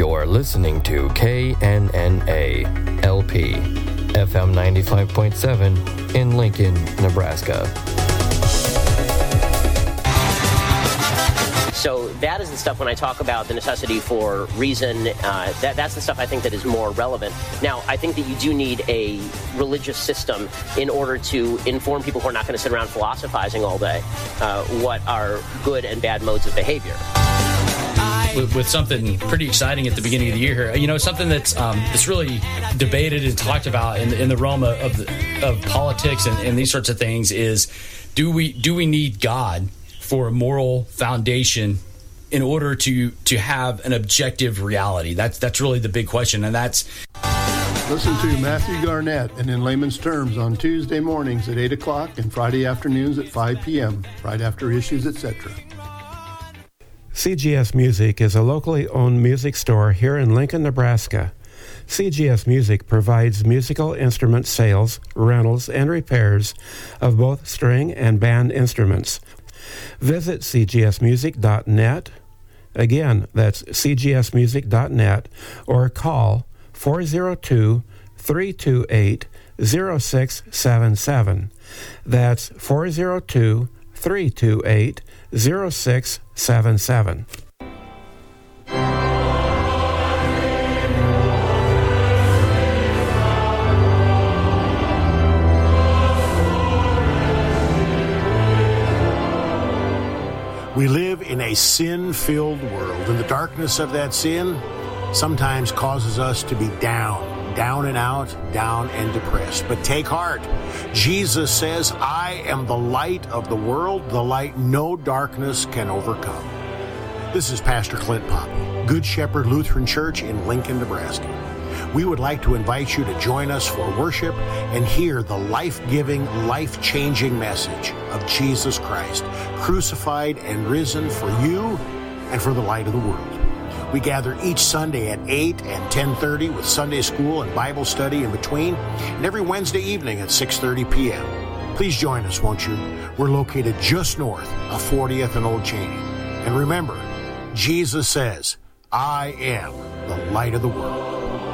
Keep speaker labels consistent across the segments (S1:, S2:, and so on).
S1: You're listening to KNNA LP, FM 95.7 in Lincoln, Nebraska.
S2: So that is the stuff when I talk about the necessity for reason, that's the stuff I think that is more relevant. Now, I think that you do need a religious system in order to inform people who are not going to sit around philosophizing all day what are good and bad modes of behavior.
S3: With something pretty exciting at the beginning of the year here, you know, something that's really debated and talked about in the realm of politics and these sorts of things is, do we need God for a moral foundation in order to have an objective reality? That's really the big question, and that's...
S4: Listen to Matthew Garnett and In Layman's Terms on Tuesday mornings at 8 o'clock and Friday afternoons at 5 p.m., right after Issues, etc.
S5: CGS Music is a locally owned music store here in Lincoln, Nebraska. CGS Music provides musical instrument sales, rentals, and repairs of both string and band instruments. Visit cgsmusic.net. Again, that's cgsmusic.net, or call 402-328-0677. That's 402-328-0677.
S6: We live in a sin-filled world, and the darkness of that sin sometimes causes us to be down and out, down and depressed. But take heart. Jesus says, I am the light of the world, the light no darkness can overcome. This is Pastor Clint Poppe, Good Shepherd Lutheran Church in Lincoln, Nebraska. We would like to invite you to join us for worship and hear the life-giving, life-changing message of Jesus Christ, crucified and risen for you and for the light of the world. We gather each Sunday at 8 and 10:30 with Sunday school and Bible study in between, and every Wednesday evening at 6:30 p.m. Please join us, won't you? We're located just north of 40th and Old Cheney. And remember, Jesus says, I am the light of the world.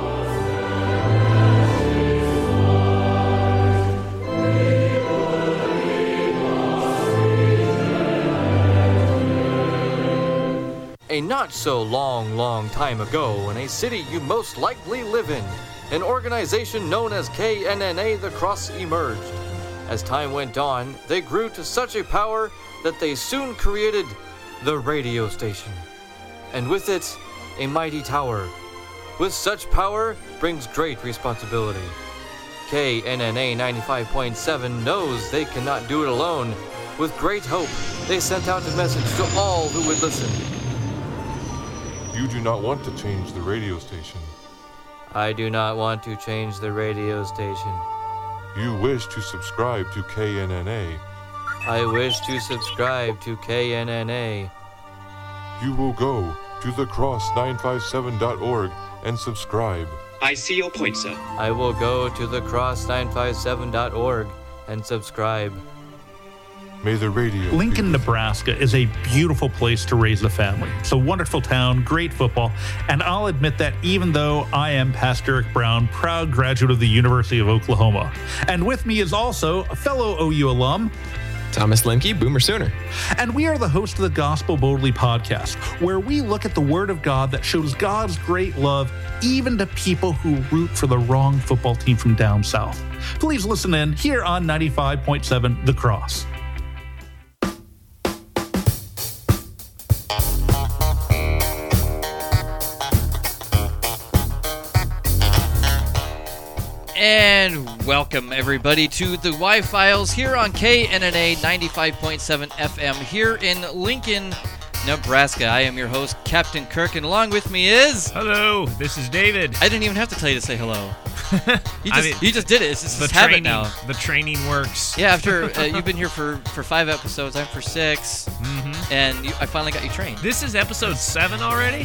S7: A not so long time ago, in a city you most likely live in, an organization known as KNNA The Cross emerged. As time went on, they grew to such a power that they soon created the radio station. And with it, a mighty tower. With such power brings great responsibility. KNNA 95.7 knows they cannot do it alone. With great hope, they sent out a message to all who would listen.
S8: You do not want to change the radio station.
S7: I do not want to change the radio station.
S8: You wish to subscribe to KNNA.
S7: I wish to subscribe to KNNA.
S8: You will go to thecross957.org and subscribe.
S9: I see your point, sir.
S7: I will go to thecross957.org and subscribe.
S8: May the radio...
S10: Lincoln, Nebraska is a beautiful place to raise a family. It's a wonderful town, great football, and I'll admit that even though I am Pastor Eric Brown, proud graduate of the University of Oklahoma. And with me is also a fellow OU alum,
S11: Thomas Lemke, Boomer Sooner.
S10: And we are the host of the Gospel Boldly podcast, where we look at the Word of God that shows God's great love even to people who root for the wrong football team from down south. Please listen in here on 95.7 The Cross.
S12: And welcome everybody to the Y-Files here on KNNA 95.7 FM here in Lincoln, Nebraska. I am your host, Captain Kirk, and along with me is...
S13: Hello, this is David.
S12: I didn't even have to tell you to say hello. You just did it. It's just habit now.
S13: The training works.
S12: Yeah, after you've been here for 5 episodes, I'm for 6, and I finally got you trained.
S13: This is episode 7 already?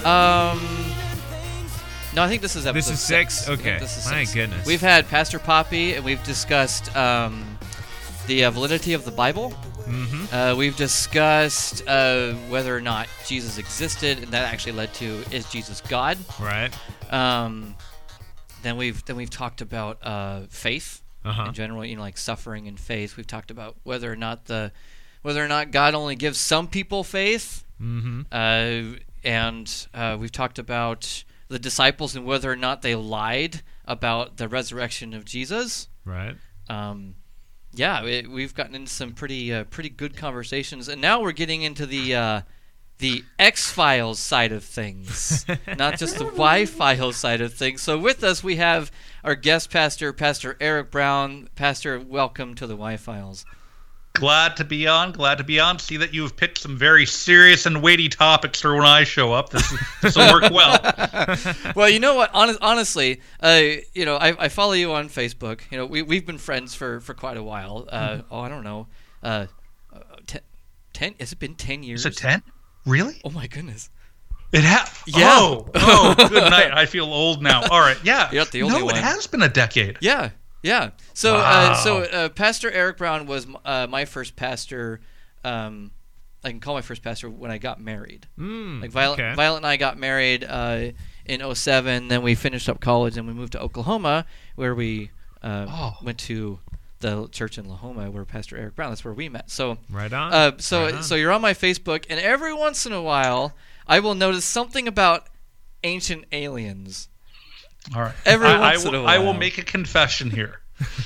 S12: No, I think this is episode
S13: 6. Okay.
S12: This is 6.
S13: My goodness.
S12: We've had Pastor Poppe, and we've discussed the validity of the Bible.
S13: Mm-hmm.
S12: We've discussed whether or not Jesus existed, and that actually led to, is Jesus God?
S13: Right.
S12: Then we've talked about faith
S13: Uh-huh.
S12: in general, like suffering and faith. We've talked about whether or not God only gives some people faith.
S13: Mm-hmm.
S12: And we've talked about the disciples and whether or not they lied about the resurrection of Jesus.
S13: Right.
S12: We've gotten into some pretty good conversations, and now we're getting into the X-Files side of things, not just the Y-Files side of things. So with us, we have our guest pastor, Pastor Eric Brown. Pastor, welcome to the Y-Files.
S10: Glad to be on. See that you've picked some very serious and weighty topics for when I show up. This will work well.
S12: Well, you know what? Honestly, I follow you on Facebook. We've been friends for quite a while. I don't know. 10? Has it been 10 years?
S10: Is it 10? Really?
S12: Oh my goodness.
S10: It has.
S12: Yeah.
S10: Oh, good night. I feel old now. All right. Yeah.
S12: You're not the only one.
S10: It has been a decade.
S12: Yeah. Yeah. So,
S10: Wow.
S12: Pastor Eric Brown was my first pastor. I can call my first pastor when I got married. Violet and I got married in 2007. Then we finished up college and we moved to Oklahoma, where we went to the church in Lahoma where Pastor Eric Brown. That's where we met. So
S13: right on.
S12: So you're on my Facebook, and every once in a while I will notice something about ancient aliens.
S10: All right.
S12: Every once in a while.
S10: I will make a confession here.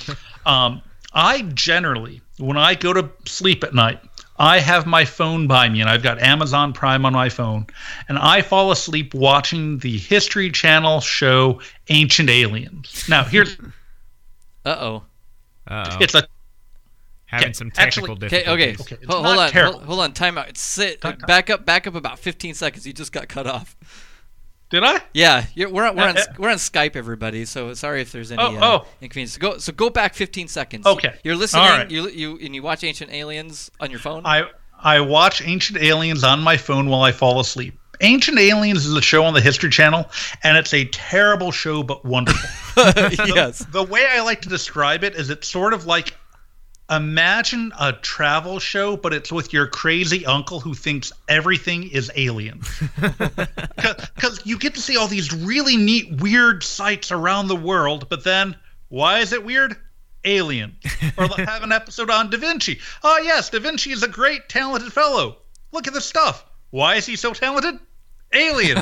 S10: I generally, when I go to sleep at night, I have my phone by me, and I've got Amazon Prime on my phone, and I fall asleep watching the History Channel show Ancient Aliens. Now, here's...
S12: Uh-oh.
S10: It's a...
S13: Having some technical difficulties.
S12: Okay. Hold on. Time out. Back up about 15 seconds. You just got cut off.
S10: Did I?
S12: Yeah, we're on Skype, everybody. So sorry if there's any inconvenience. So go back 15 seconds.
S10: Okay.
S12: You're listening.
S10: All right.
S12: You watch Ancient Aliens on your phone.
S10: I watch Ancient Aliens on my phone while I fall asleep. Ancient Aliens is a show on the History Channel, and it's a terrible show but wonderful.
S12: Yes.
S10: The way I like to describe it is it's sort of like, imagine a travel show, but it's with your crazy uncle who thinks everything is aliens. Because you get to see all these really neat, weird sights around the world, but then, why is it weird? Alien. Or have an episode on Da Vinci. Oh, yes, Da Vinci is a great, talented fellow. Look at this stuff. Why is he so talented? Alien.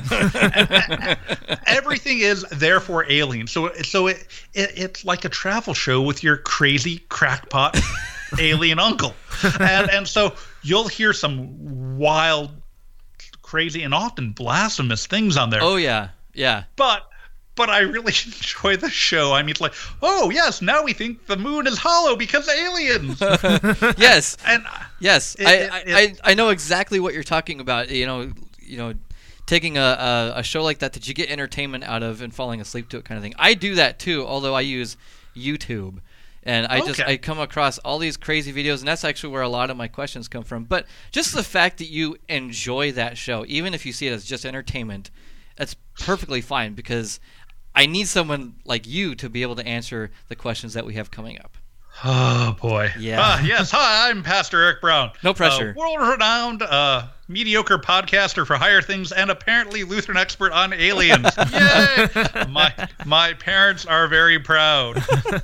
S10: Everything is therefore alien. So it's like a travel show with your crazy crackpot alien uncle, and so you'll hear some wild, crazy, and often blasphemous things on there.
S12: Oh yeah.
S10: But I really enjoy the show. I mean, it's like, oh yes, now we think the moon is hollow because of aliens.
S12: Yes.
S10: And
S12: yes, I know exactly what you're talking about. You know. Taking a show like that you get entertainment out of and falling asleep to it kind of thing. I do that too, although I use YouTube. And I come across all these crazy videos, and that's actually where a lot of my questions come from. But just the fact that you enjoy that show, even if you see it as just entertainment, that's perfectly fine, because I need someone like you to be able to answer the questions that we have coming up.
S10: Oh, boy.
S12: Yeah.
S10: Yes, hi, I'm Pastor Eric Brown.
S12: No pressure.
S10: World-renowned mediocre podcaster for higher things and apparently Lutheran expert on aliens. Yay! My parents are very proud.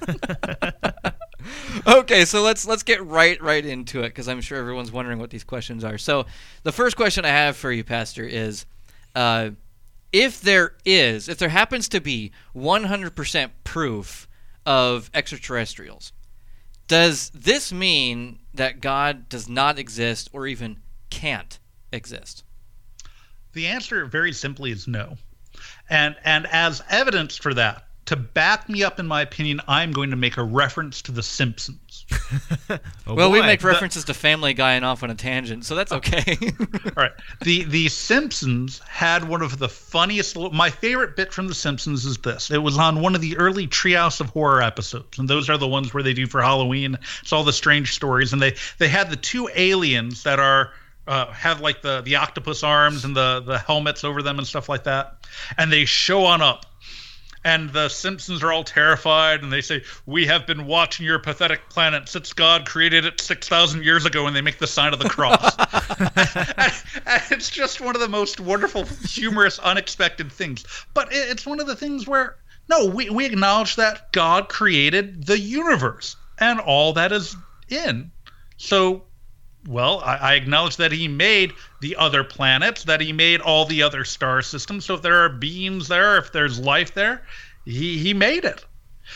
S12: Okay, so let's get right into it, because I'm sure everyone's wondering what these questions are. So the first question I have for you, Pastor, is if there happens to be 100% proof of extraterrestrials, does this mean that God does not exist or even can't exist?
S10: The answer very simply is no. And as evidence for that, to back me up in my opinion, I'm going to make a reference to The Simpsons.
S12: We make references to Family Guy and off on a tangent, so that's okay.
S10: All right. The Simpsons had one of the funniest... My favorite bit from The Simpsons is this. It was on one of the early Treehouse of Horror episodes, and those are the ones where they do for Halloween. It's all the strange stories, and they had the two aliens that are... have like the octopus arms and the helmets over them and stuff like that, and they show on up, and the Simpsons are all terrified, and they say, "We have been watching your pathetic planet since God created it 6,000 years ago," and they make the sign of the cross. and it's just one of the most wonderful, humorous, unexpected things. But it's one of the things where, no, we acknowledge that God created the universe and all that is in. So, well, I acknowledge that he made the other planets, that he made all the other star systems. So if there are beings there, if there's life there, he made it.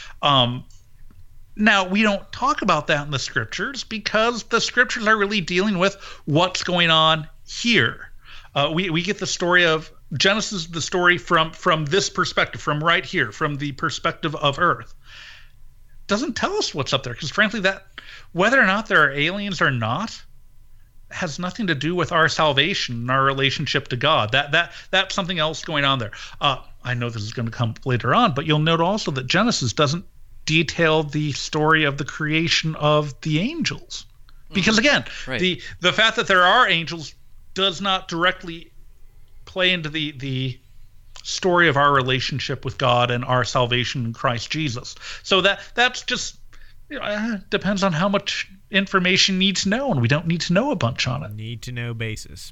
S10: Now, we don't talk about that in the scriptures because the scriptures are really dealing with what's going on here. We get the story of Genesis, the story from this perspective, from right here, from the perspective of Earth. Doesn't tell us what's up there because, frankly, that whether or not there are aliens or not has nothing to do with our salvation and our relationship to God. That's something else going on there. I know this is going to come later on, but you'll note also that Genesis doesn't detail the story of the creation of the angels. Because again, the fact that there are angels does not directly play into the story of our relationship with God and our salvation in Christ Jesus. So that's just depends on how much information needs to know, and we don't need to know a bunch on it.
S13: Need to know basis.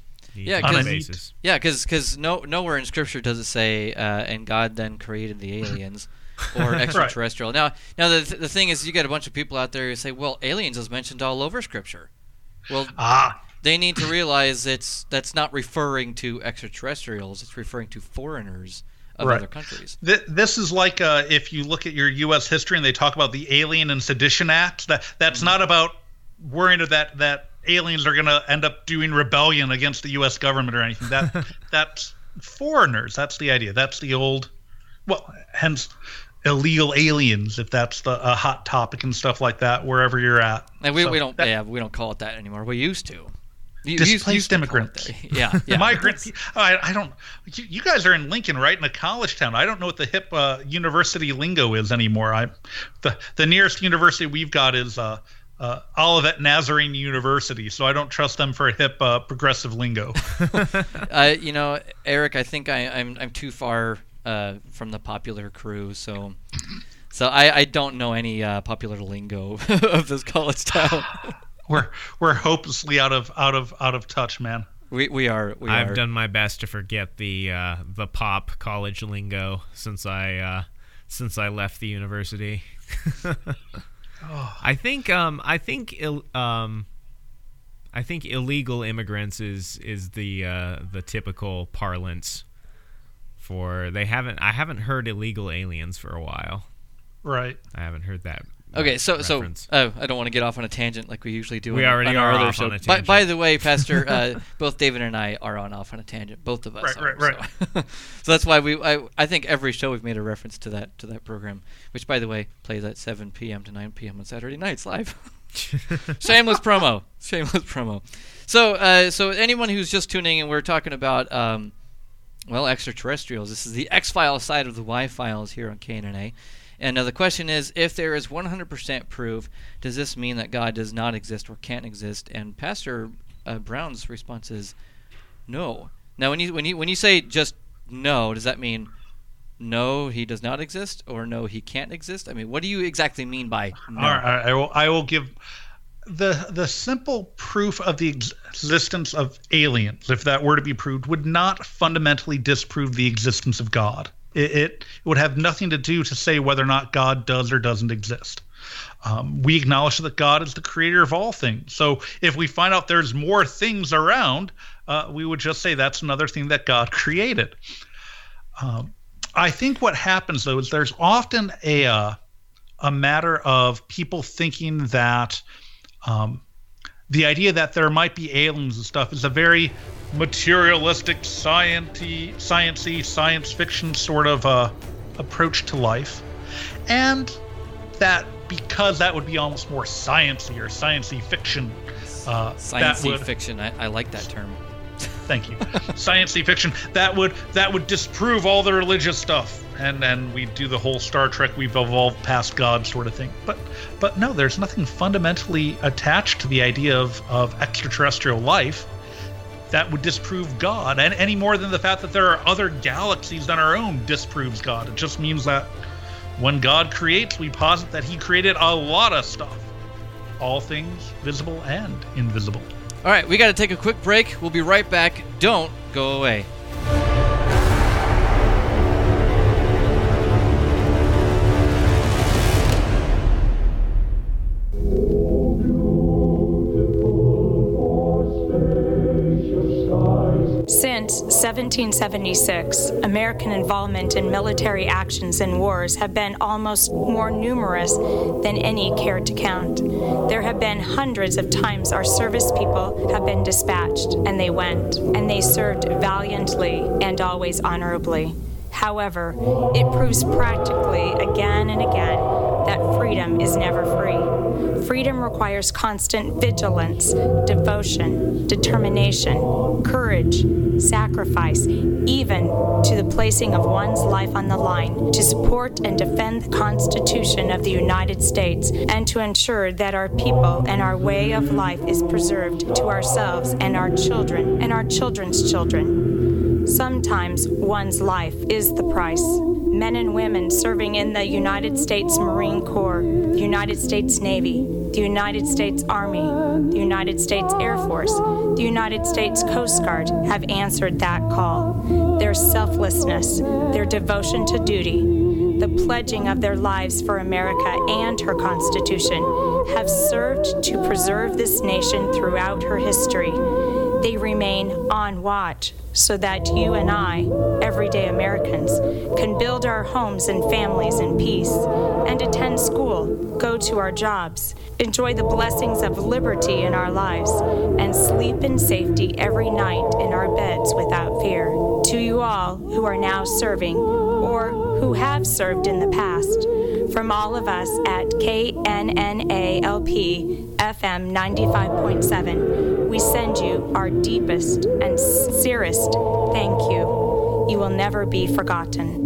S12: Because nowhere in Scripture does it say, and God then created the aliens or extraterrestrial. Right. Now the thing is, you get a bunch of people out there who say, well, aliens is mentioned all over Scripture. Well, they need to realize that's not referring to extraterrestrials. It's referring to foreigners of other countries.
S10: This is like if you look at your U.S. history and they talk about the Alien and Sedition Act, that's not about worrying that aliens are going to end up doing rebellion against the U.S. government or anything. That's foreigners. That's the idea. That's the old, hence illegal aliens, if that's a hot topic and stuff like that, wherever you're at.
S12: And we don't call it that anymore. We used to.
S10: Displaced immigrants.
S12: Yeah.
S10: Migrants. I don't. You guys are in Lincoln, right, in a college town. I don't know what the hip university lingo is anymore. The nearest university we've got is Olivet Nazarene University, so I don't trust them for a hip progressive lingo.
S12: Eric, I think I'm too far from the popular crew, so I don't know any popular lingo of this college town.
S10: We're hopelessly out of touch, man.
S12: We are.
S13: I've done my best to forget the pop college lingo since I left the university. I think illegal immigrants is the typical parlance for. I haven't heard illegal aliens for a while.
S10: Right.
S13: I haven't heard that.
S12: Okay, so I don't want to get off on a tangent like we usually do.
S13: We already are off on a tangent.
S12: By the way, Pastor, both David and I are off on a tangent. Both of us.
S10: Right.
S12: So that's why I think every show we've made a reference to that program, which by the way plays at 7 p.m. to 9 p.m. on Saturday nights live. Shameless promo. So anyone who's just tuning in, we're talking about extraterrestrials. This is the X-Files side of the Y-Files here on KNNA. And the question is, if there is 100% proof, does this mean that God does not exist or can't exist? And Pastor Brown's response is no. Now, when you say just no, does that mean no, he does not exist, or no, he can't exist? I mean, what do you exactly mean by no?
S10: All right, I will give the simple proof of the existence of aliens, if that were to be proved, would not fundamentally disprove the existence of God. It would have nothing to do to say whether or not God does or doesn't exist. We acknowledge that God is the creator of all things. So if we find out there's more things around, we would just say that's another thing that God created. I think what happens, though, is there's often a matter of people thinking that the idea that there might be aliens and stuff is a very materialistic, sciencey, science fiction sort of approach to life, and that because that would be almost more sciencey or sciencey fiction.
S12: Sciencey fiction, I like that term.
S10: Thank you. Sciencey fiction that would disprove all the religious stuff, and we do the whole Star Trek we've evolved past God sort of thing. But no, there's nothing fundamentally attached to the idea of extraterrestrial life. that would disprove God, and any more than the fact that there are other galaxies than our own disproves God. It just means that when God creates, we posit that he created a lot of stuff. All things visible and invisible.
S12: All right, we got to take a quick break. We'll be right back. Don't go away.
S9: Since 1776, American involvement in military actions and wars have been almost more numerous than any care to count. There have been hundreds of times our service people have been dispatched, and they went, and they served valiantly and always honorably. However, it proves practically again and again that freedom is never free. Freedom requires constant vigilance, devotion, determination, courage, sacrifice, even to the placing of one's life on the line to support and defend the Constitution of the United States and to ensure that our people and our way of life is preserved to ourselves and our children and our children's children. Sometimes one's life is the price. Men and women serving in the United States Marine Corps, the United States Navy, the United States Army, the United States Air Force, the United States Coast Guard have answered that call. Their selflessness, their devotion to duty, the pledging of their lives for America and her Constitution have served to preserve this nation throughout her history. They remain on watch so that you and I, everyday Americans, can build our homes and families in peace and attend school, go to our jobs, enjoy the blessings of liberty in our lives, and sleep in safety every night in our beds without fear. To you all who are now serving or who have served in the past, from all of us at KNNALP FM 95.7, we send you our deepest and sincerest thank you. You will never be forgotten.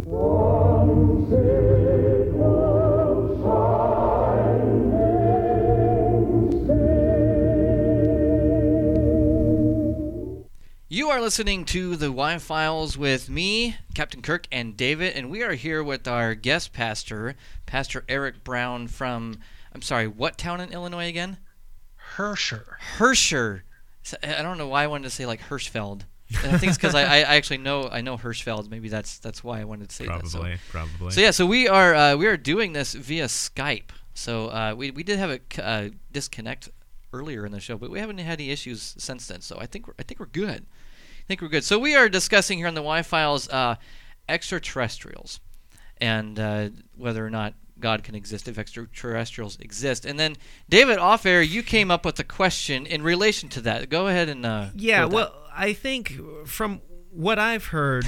S12: You are listening to the Y-Files with me, Captain Kirk, and David, and we are here with our guest pastor, Pastor Eric Brown from, I'm sorry, what town in Illinois again? Herscher. I don't know why I wanted to say like Hirschfeld. And I think it's because I actually know Hirschfeld. Maybe that's why I wanted to say that.
S13: Probably.
S12: So yeah, so we are doing this via Skype. So we did have a disconnect earlier in the show, but we haven't had any issues since then. So I think we're good. So we are discussing here on the Y-Files extraterrestrials and whether or not God can exist, if extraterrestrials exist. And then, David, off air, you came up with a question in relation to that. Go ahead and
S13: well, I think from what I've heard,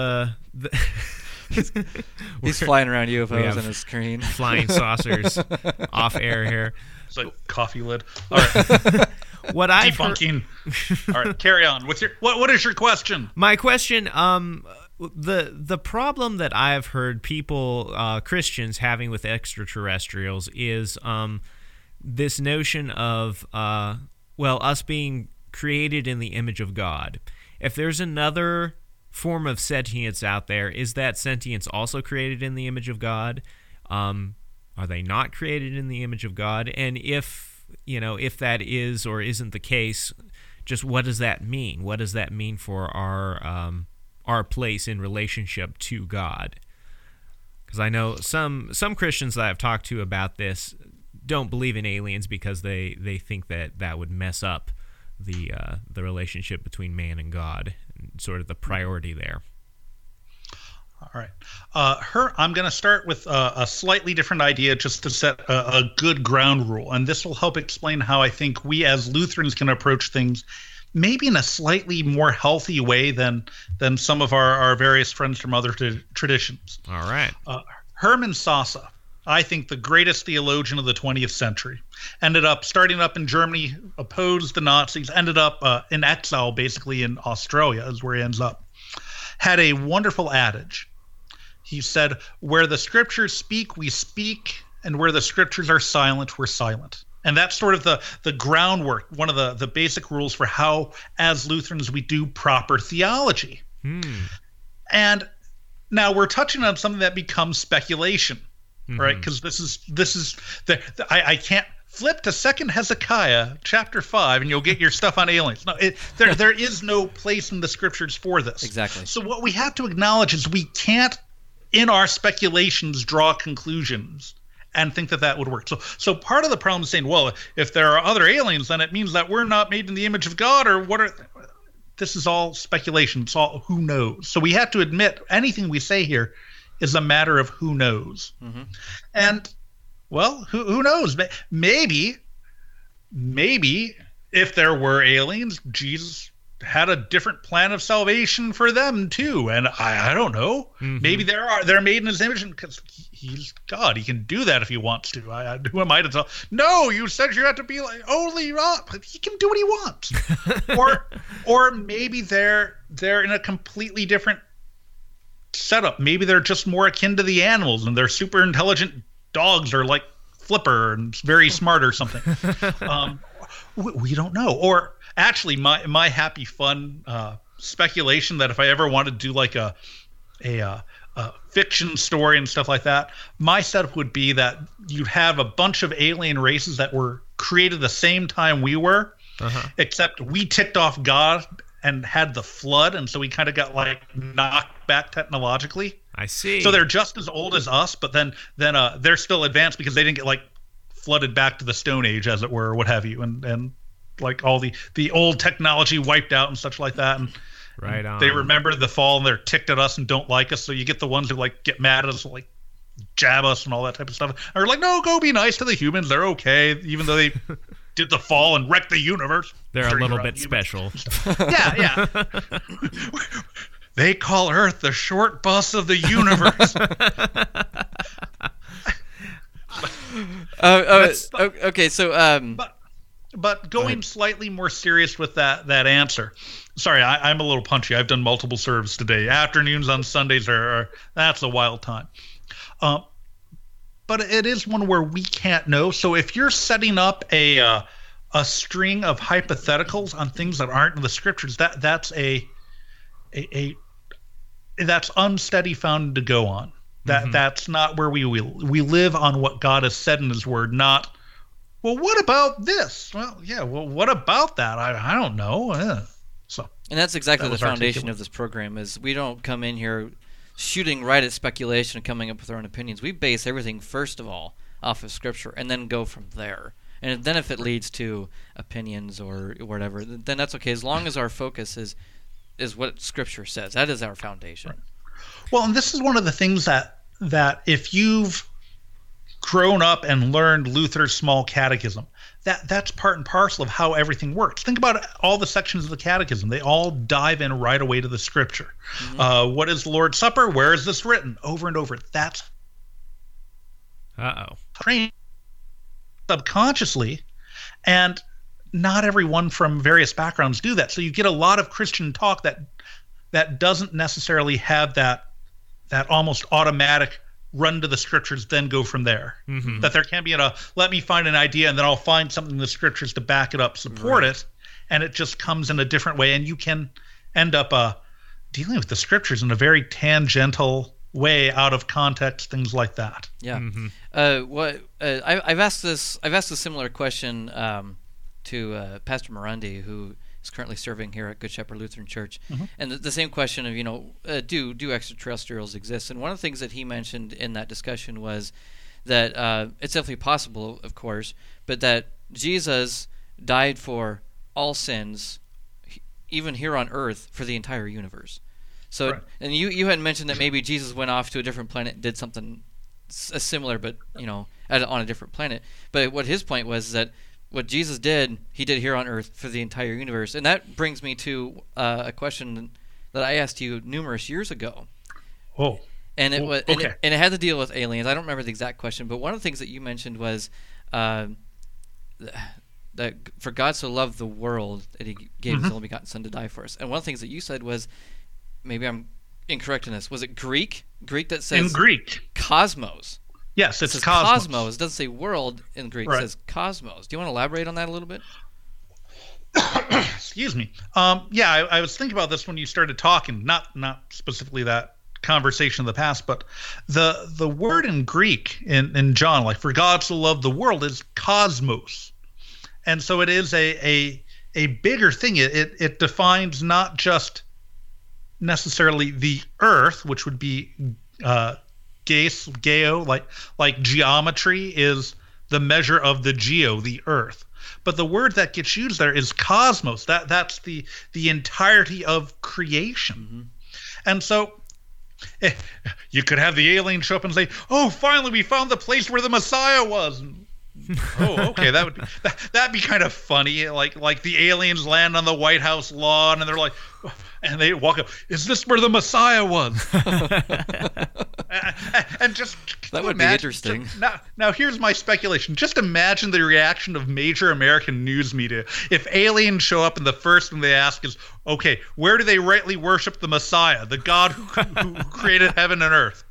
S12: he's flying around UFOs on his screen.
S13: Flying saucers off air here.
S10: It's like coffee lid. All right.
S13: What I've
S10: debunking. All right, carry on with your. What is your question?
S13: My question. The problem that I've heard people, Christians, having with extraterrestrials is this notion of us being created in the image of God. If there's another form of sentience out there, is that sentience also created in the image of God? Are they not created in the image of God? And if that is or isn't the case, just what does that mean? What does that mean for our place in relationship to God? Because I know some Christians that I've talked to about this don't believe in aliens because they think that would mess up the relationship between man and God, and sort of the priority there.
S10: All right. I'm going to start with a slightly different idea just to set a good ground rule. And this will help explain how I think we as Lutherans can approach things maybe in a slightly more healthy way than some of our various friends from other traditions.
S13: All right.
S10: Hermann Sasse, I think the greatest theologian of the 20th century, ended up starting up in Germany, opposed the Nazis, ended up in exile basically in Australia is where he ends up, had a wonderful adage. He said, where the scriptures speak, we speak, and where the scriptures are silent, we're silent. And that's sort of the groundwork, one of the basic rules for how, as Lutherans, we do proper theology. And now we're touching on something that becomes speculation, right? Because this is I can't flip to 2 Hezekiah chapter 5 and you'll get your stuff on aliens. No, there is no place in the scriptures for this.
S12: Exactly.
S10: So what we have to acknowledge is we can't, in our speculations, draw conclusions and think that would work. So part of the problem is saying, well, if there are other aliens, then it means that we're not made in the image of God, or what are... This is all speculation. It's all who knows. So we have to admit anything we say here is a matter of who knows. And, well, who knows? Maybe if there were aliens, Jesus had a different plan of salvation for them too. And I don't know. Maybe they're made in his image because he's God. He can do that if he wants to. Who am I to tell? No, you said you had to be like only up. He can do what he wants. or maybe they're in a completely different setup. Maybe they're just more akin to the animals and they're super intelligent dogs are like Flipper and very smart or something. We don't know. Or actually, my happy fun speculation that if I ever wanted to do like a fiction story and stuff like that, my setup would be that you'd have a bunch of alien races that were created the same time we were, except we ticked off God and had the flood, and so we kind of got like knocked back technologically.
S13: I see.
S10: So they're just as old as us, but then they're still advanced because they didn't get like flooded back to the Stone Age, as it were, or what have you, and like all the old technology wiped out and such like that. And
S13: right on.
S10: They remember the fall and they're ticked at us and don't like us. So you get the ones who like get mad at us, like jab us and all that type of stuff. Or like, no, go be nice to the humans. They're okay, even though they did the fall and wrecked the universe.
S13: They're a little bit special.
S10: Yeah. They call Earth the short bus of the universe.
S12: Okay, so
S10: but going slightly more serious with that answer. Sorry, I'm a little punchy. I've done multiple serves today. Afternoons on Sundays that's a wild time. But it is one where we can't know. So if you're setting up a string of hypotheticals on things that aren't in the scriptures, that's that's unsteady found to go on. That's not where we live on what God has said in his word, not, well, what about this? Well, yeah, well, what about that? I don't know.
S12: And that's exactly the foundation of this program, is we don't come in here shooting right at speculation and coming up with our own opinions. We base everything, first of all, off of Scripture, and then go from there. And then if it leads to opinions or whatever, then that's okay, as long as our focus is what Scripture says. That is our foundation.
S10: Right. Well, and this is one of the things that if you've grown up and learned Luther's small catechism, that's part and parcel of how everything works. Think about all the sections of the catechism. They all dive in right away to the scripture. What is the Lord's Supper? Where is this written? Over and over. That's trained subconsciously, and not everyone from various backgrounds do that. So you get a lot of Christian talk that doesn't necessarily have that almost automatic run to the scriptures, then go from there. That there can be let me find an idea and then I'll find something in the scriptures to back it up, support it, and it just comes in a different way, and you can end up dealing with the scriptures in a very tangential way, out of context, things like that.
S12: Yeah. I've asked a similar question to Pastor Morandi, who is currently serving here at Good Shepherd Lutheran Church, and the same question of do extraterrestrials exist? And one of the things that he mentioned in that discussion was that it's definitely possible, of course, but that Jesus died for all sins, even here on Earth, for the entire universe. So, and you had mentioned that maybe Jesus went off to a different planet and did something similar, but on a different planet. But what his point was that what Jesus did, he did here on Earth for the entire universe. And that brings me to a question that I asked you numerous years ago.
S10: Oh.
S12: And it was, and it had to deal with aliens. I don't remember the exact question, but one of the things that you mentioned was that for God so loved the world that he gave his only begotten Son to die for us. And one of the things that you said was, maybe I'm incorrect in this, was it Greek? Greek that says
S10: in Greek
S12: cosmos.
S10: Yes, it's
S12: says
S10: cosmos.
S12: It doesn't say world in Greek.
S10: Right.
S12: It says cosmos. Do you want to elaborate on that a little bit?
S10: Excuse me. I was thinking about this when you started talking, not specifically that conversation in the past, but the word in Greek in John, like for God so loved the world, is cosmos. And so it is a bigger thing. It defines not just necessarily the earth, which would be geo, like geometry is the measure of the geo, the earth. But the word that gets used there is cosmos. That's the entirety of creation. Mm-hmm. And so you could have the alien show up and say, "Oh, finally we found the place where the Messiah was." Oh, okay, that'd be kind of funny. Like the aliens land on the White House lawn and they're like, and they walk up, "Is this where the Messiah was?" and just
S12: that would be interesting.
S10: Now here's my speculation. Just imagine the reaction of major American news media if aliens show up and the first thing they ask is, "Okay, where do they rightly worship the Messiah, the God who created heaven and earth?"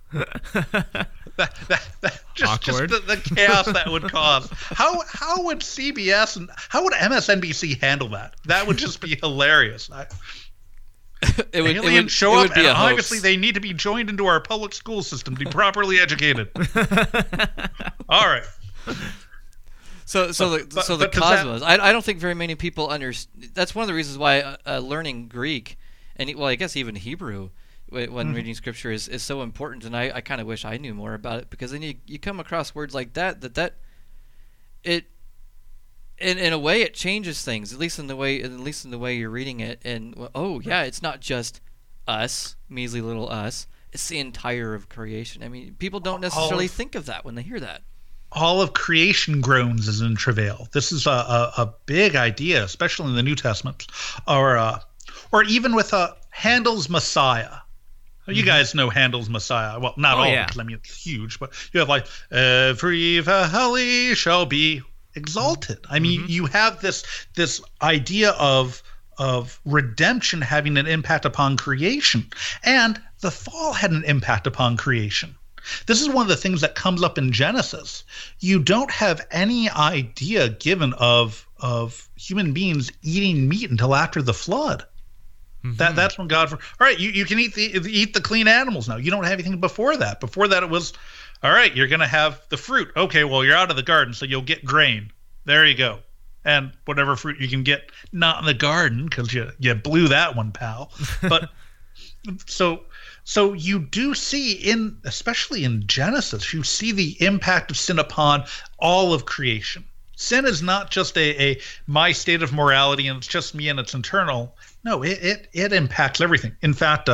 S10: Just the chaos that would cause. How would CBS and how would MSNBC handle that? That would just be hilarious. Aliens show up, and obviously they need to be joined into our public school system to be properly educated. All right.
S12: So the cosmos. I don't think very many people understand. That's one of the reasons why learning Greek and I guess even Hebrew when reading scripture is so important, and I kind of wish I knew more about it, because then you come across words like that it in a way it changes things, at least in the way you're reading it, and it's not just us, measly little us, it's the entire of creation. I mean, people don't necessarily think of that when they hear that.
S10: All of creation groans is in travail. This is a big idea, especially in the New Testament, or even with Handel's Messiah. You guys know Handel's Messiah. Well, not all, because I mean it's huge, but you have like every valley shall be exalted. I mean, you have this idea of redemption having an impact upon creation, and the fall had an impact upon creation. This is one of the things that comes up in Genesis. You don't have any idea given of human beings eating meat until after the flood. That's when God, all right, you can eat the clean animals now. You don't have anything before that. Before that, it was, all right, you're going to have the fruit. Okay, well, you're out of the garden, so you'll get grain. There you go. And whatever fruit you can get, not in the garden, because you blew that one, pal. But so you do see, especially in Genesis, you see the impact of sin upon all of creation. Sin is not just my state of morality and it's just me and it's internal. No, it impacts everything. In fact,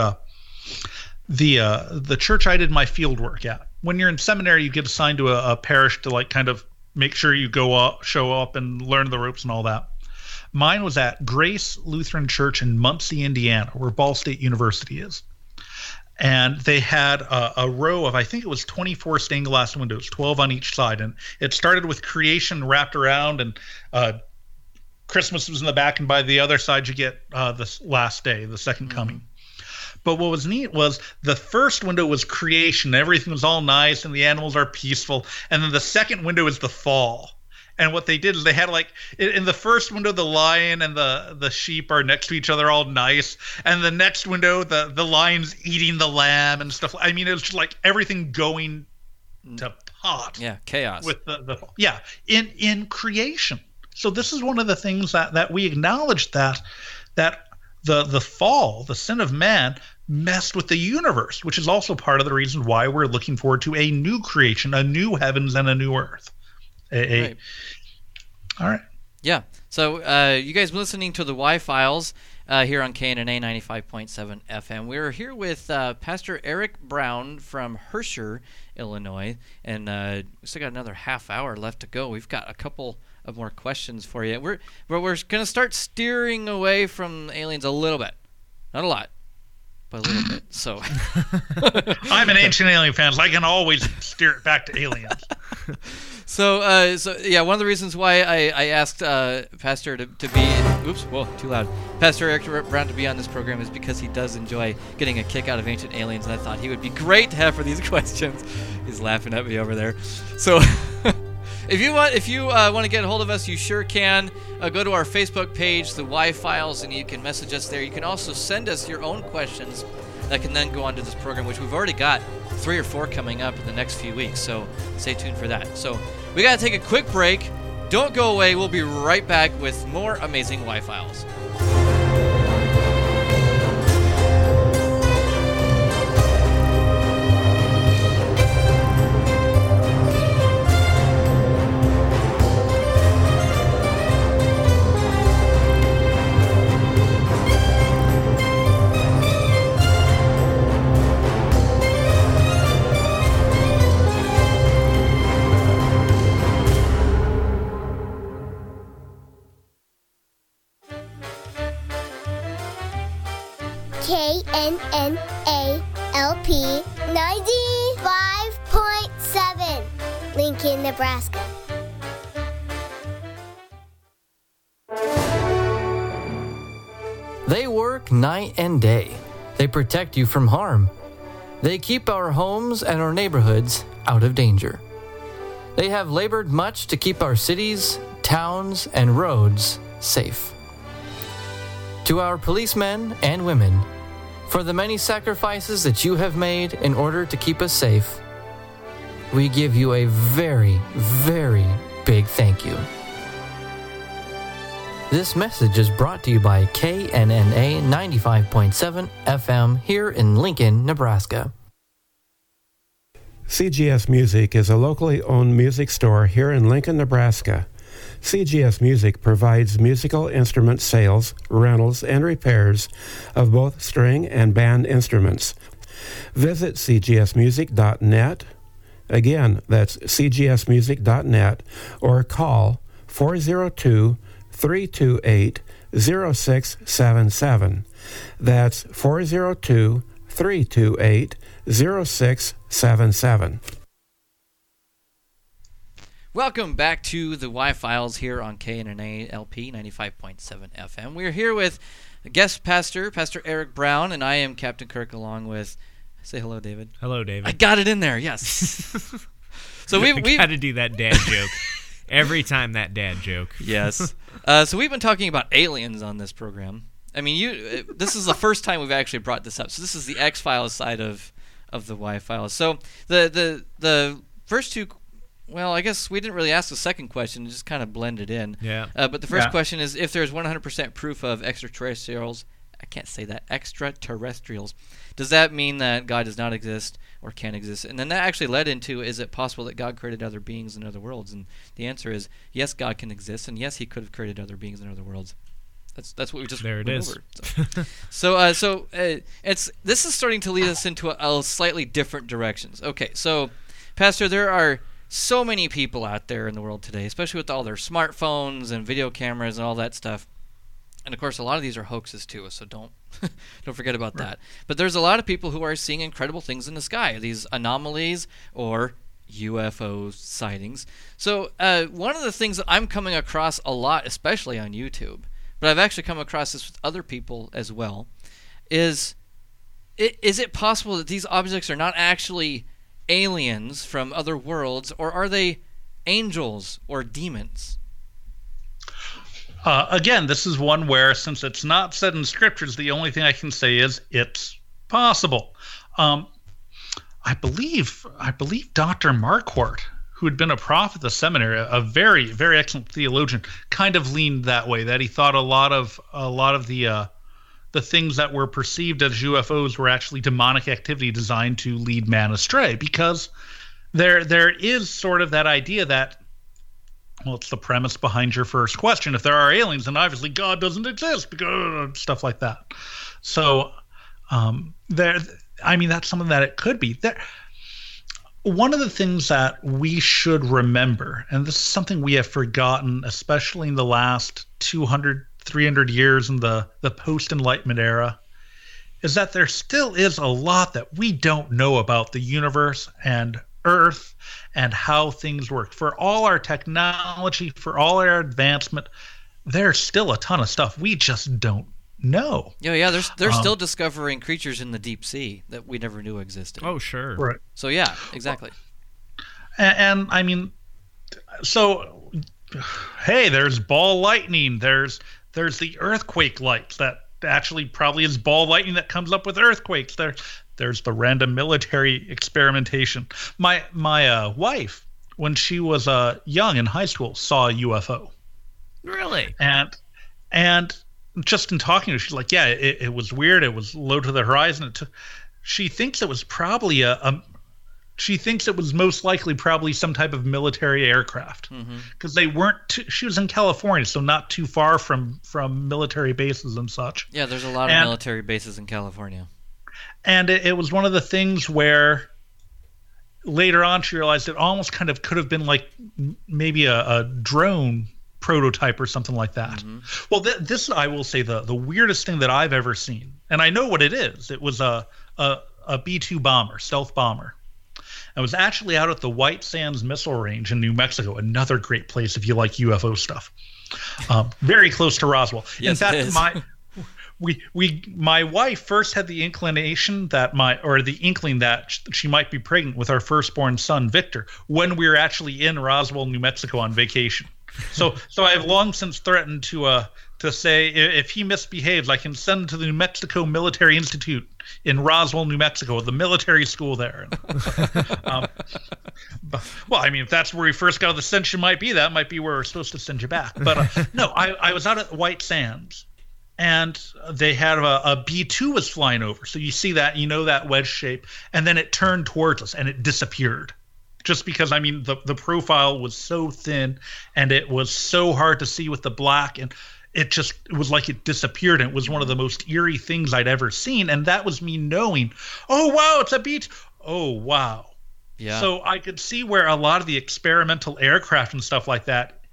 S10: the church I did my field work at, when you're in seminary, you get assigned to a parish to like kind of make sure you show up and learn the ropes and all that. Mine was at Grace Lutheran Church in Muncie, Indiana, where Ball State University is. And they had a row of, I think it was 24 stained glass windows, 12 on each side. And it started with creation wrapped around, and Christmas was in the back, and by the other side you get this last day, the second coming. But what was neat was the first window was creation. Everything was all nice, and the animals are peaceful. And then the second window is the fall. And what they did is they had, like, in the first window, the lion and the sheep are next to each other, all nice. And the next window, the lion's eating the lamb and stuff. I mean, it was just like everything going to pot.
S12: Yeah, chaos.
S10: With in creation. So this is one of the things that we acknowledge, that the fall, the sin of man, messed with the universe, which is also part of the reason why we're looking forward to a new creation, a new heavens and a new earth.
S12: Right.
S10: All right.
S12: Yeah. So you guys listening to the Y-Files here on KNNA 95.7 FM. We're here with Pastor Eric Brown from Herscher, Illinois, and we still got another half hour left to go. We've got a couple of more questions for you. We're going to start steering away from aliens a little bit. Not a lot, but a little bit. So
S10: I'm an Ancient Alien fan, so I can always steer it back to aliens.
S12: So yeah, one of the reasons why I asked Pastor to be, oops, whoa, too loud. Pastor Eric Brown to be on this program is because he does enjoy getting a kick out of Ancient Aliens, and I thought he would be great to have for these questions. He's laughing at me over there. So if you want to get a hold of us, you sure can. Go to our Facebook page, the Y Files, and you can message us there. You can also send us your own questions that can then go onto this program, which we've already got 3 or 4 coming up in the next few weeks, so stay tuned for that. So we got to take a quick break. Don't go away. We'll be right back with more amazing Y-Files.
S14: KNNALP 95.7 Lincoln, Nebraska.
S1: They work night and day. They protect you from harm. They keep our homes and our neighborhoods out of danger. They have labored much to keep our cities, towns, and roads safe. To our policemen and women, for the many sacrifices that you have made in order to keep us safe, we give you a very, very big thank you. This message is brought to you by KNNA 95.7 FM here in Lincoln, Nebraska.
S5: CGS Music is a locally owned music store here in Lincoln, Nebraska. CGS Music provides musical instrument sales, rentals, and repairs of both string and band instruments. Visit cgsmusic.net. Again, that's cgsmusic.net, or call 402-328-0677. That's 402-328-0677.
S12: Welcome back to the Y-Files here on KNNA LP 95.7 FM. We're here with guest pastor, Pastor Eric Brown, and I am Captain Kirk along with... Say hello, David.
S13: Hello, David.
S12: I got it in there, yes. So we've
S13: got to do that dad joke. Every time that dad joke.
S12: Yes. So we've been talking about aliens on this program. I mean, this is the first time we've actually brought this up. So this is the X-Files side of the Y-Files. So the first two... Well, I guess we didn't really ask the second question; it just kind of blended in.
S13: Yeah.
S12: But the first question is, if there's 100% proof of extraterrestrials, I can't say that, extraterrestrials, does that mean that God does not exist or can't exist? And then that actually led into, is it possible that God created other beings in other worlds? And the answer is, yes, God can exist, and yes, He could have created other beings in other worlds. That's what we just
S13: went
S12: over. So this is starting to lead us into a slightly different directions. Okay, so Pastor, there are so many people out there in the world today, especially with all their smartphones and video cameras and all that stuff. And of course, a lot of these are hoaxes too, so don't forget about that. But there's a lot of people who are seeing incredible things in the sky, these anomalies or UFO sightings. So one of the things that I'm coming across a lot, especially on YouTube, but I've actually come across this with other people as well, is it possible that these objects are not actually aliens from other worlds, or are they angels or demons?
S10: Again, this is one where, since it's not said in scriptures, the only thing I can say is it's possible. I believe Dr. Marquardt, who had been a prof at the seminary, a very, very excellent theologian, kind of leaned that way, that he thought a lot of the things that were perceived as UFOs were actually demonic activity designed to lead man astray, because there is sort of that idea that, well, it's the premise behind your first question. If there are aliens, then obviously God doesn't exist, because stuff like that. So that's something that it could be. One of the things that we should remember, and this is something we have forgotten, especially in the last 200, 300 years in the post-Enlightenment era, is that there still is a lot that we don't know about the universe and Earth and how things work. For all our technology, for all our advancement, there's still a ton of stuff we just don't know.
S12: Yeah, they're still discovering creatures in the deep sea that we never knew existed.
S13: Oh, sure.
S10: Right.
S12: So yeah, exactly.
S10: And I mean, so hey, there's ball lightning. There's the earthquake lights that actually probably is ball lightning that comes up with earthquakes. There's the random military experimentation. My wife, when she was young in high school, saw a UFO.
S13: Really?
S10: And just in talking to her, she's like, yeah, it was weird. It was low to the horizon. She thinks it was probably she thinks it was most likely probably some type of military aircraft, because they weren't. She was in California, so not too far from military bases and such.
S12: Yeah, there's a lot of military bases in California.
S10: And it was one of the things where later on she realized it almost kind of could have been like maybe a drone prototype or something like that. Well, this I will say the weirdest thing that I've ever seen, and I know what it is. It was a B-2 bomber, stealth bomber. I was actually out at the White Sands Missile Range in New Mexico, another great place if you like UFO stuff. Very close to Roswell.
S12: Yes,
S10: in fact, my wife first had the inclination the inkling that she might be pregnant with our firstborn son Victor when we were actually in Roswell, New Mexico on vacation. So I have long since threatened to say if he misbehaves, I can send him to the New Mexico Military Institute in Roswell, New Mexico, the military school there. Well, I mean, if that's where we first got the sense you might be, that might be where we're supposed to send you back. But no, I was out at White Sands, and they had a B-2 was flying over. So you see that, that wedge shape, and then it turned towards us, and it disappeared. Just because, I mean, the profile was so thin, and it was so hard to see with the black, and it was like it disappeared, and it was one of the most eerie things I'd ever seen. And that was me knowing, oh, wow, it's a beach. Oh, wow.
S12: Yeah.
S10: So I could see where a lot of the experimental aircraft and stuff like that,